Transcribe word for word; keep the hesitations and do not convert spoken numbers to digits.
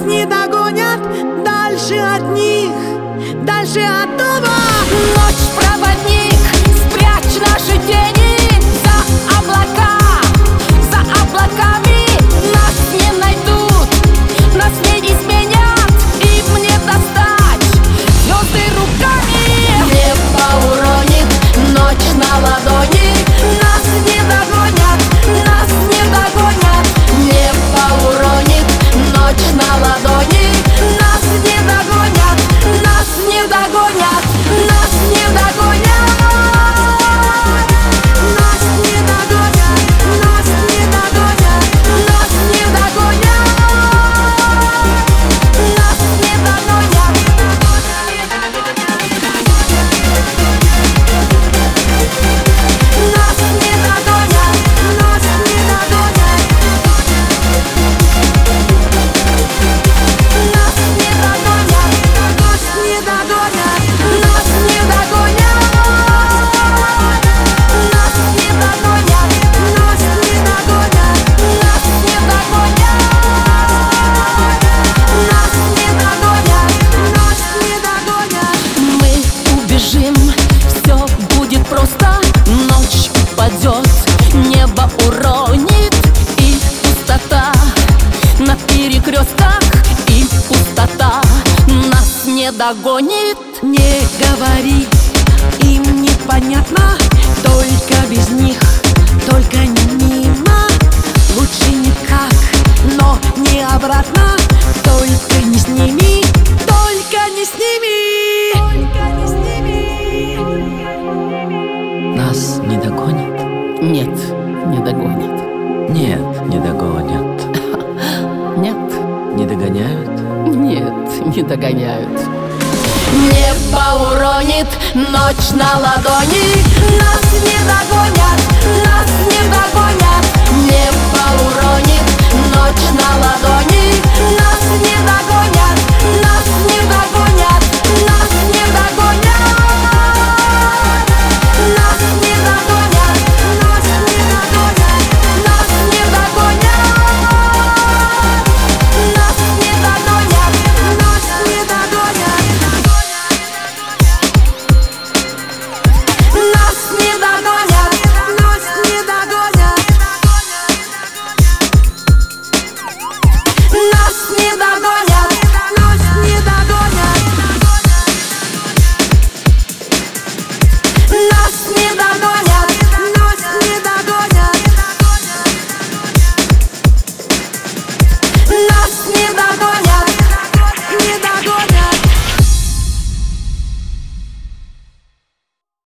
не догонят. Дальше от них, дальше от дома. Ночь, проводник, спрячь наши тени за облака, за облаками. Нас не найдут, нас не изменят, им не достать звезды руками. Небо уронит, ночь на ладони. Нас не догонят, нас не догонят. Небо уронит, ночь на ладони. Нас не догонят, нас не догонят, нас не догонят. Нас не догонят, нас не догонят, Нас не догонят, нас не догонят. нас не догонят, нас не догонят. Нас не догонят, нас не догонят. Нас не догонят, Нас не догонят, нас не догонят. нас не догонят. Нас не догонят, нас не догонят. Мы убежим, все будет просто. Ночь упадет, небо уронит, и пустота на перекрестках, и пустота нас не догонит. Не говори, им непонятно, только без них, только не мимо. Лучше никак, но не обратно, только не с ними, только не с ними, только не с ними. Нас не догонят? Нет, не догонят. Нет, не догонят. Нет, Не догоняют? нет, не догоняют. Небо уронит, ночь на ладони. Нас не догонят, нас не догонят. Небо уронит, ночь на ладони.